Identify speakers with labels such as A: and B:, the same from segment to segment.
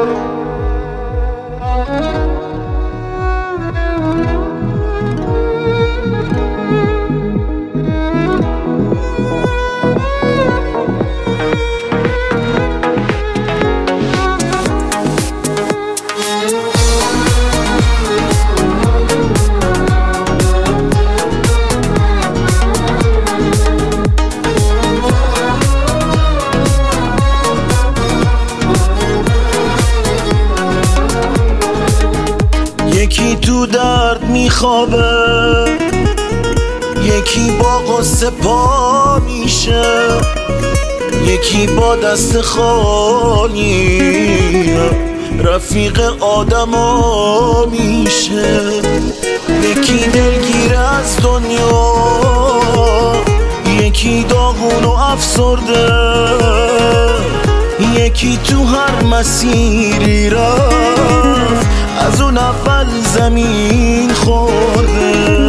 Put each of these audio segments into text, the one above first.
A: یکی تو درد میخوابه، یکی با غصه پا میشه، یکی با دست خالی رفیق آدما میشه. یکی دلگیر از دنیا، یکی داغون و افسرده، یکی تو هر مسیری رفت از اون اول زمین خورده.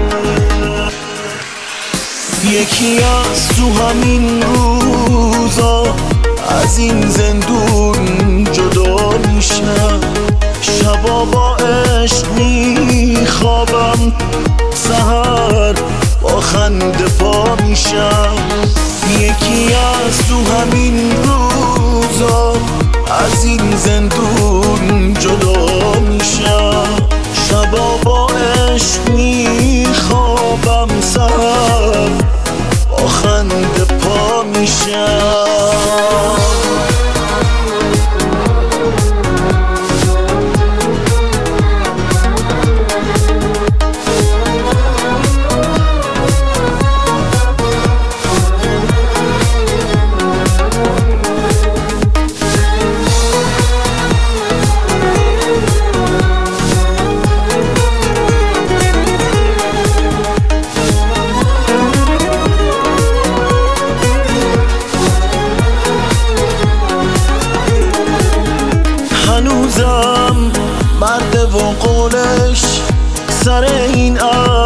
A: یکی از تو همین روزا از این زندون جدا میشم، شبا با عشق میخوابم، سحر با خنده پا میشم. یکی از تو همین روزا از این زندون جدا میشم، شبا با عشق میخوابم، سحر با خنده پا میشم. هنوزم مرده و قولش سر این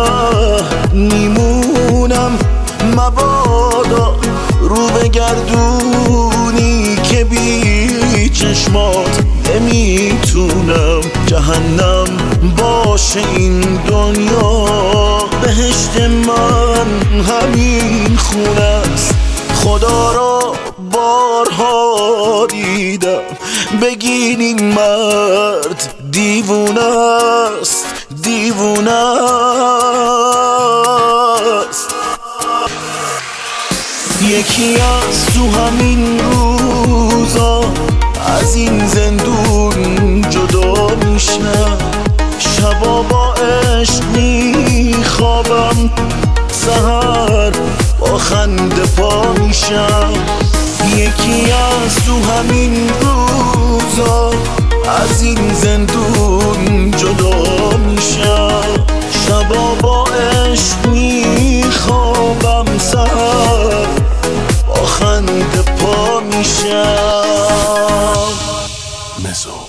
A: میمونم، مبادا رو بگردونی که بی چشمات نمیتونم. جهنم باشه این دنیا، بهشت من همین خونه است. خدا را بارها دیدم، بگین این مرد دیوونه است، دیوونه است. یکی از تو همین روزا از این زندون جدا میشم، شبا با عشق میخوابم، سحر با خنده پا میشم. یکی از تو همین روزا از این زندون جدا میشم، شبا با عشق میخوابم، سحر با خنده پا میشم.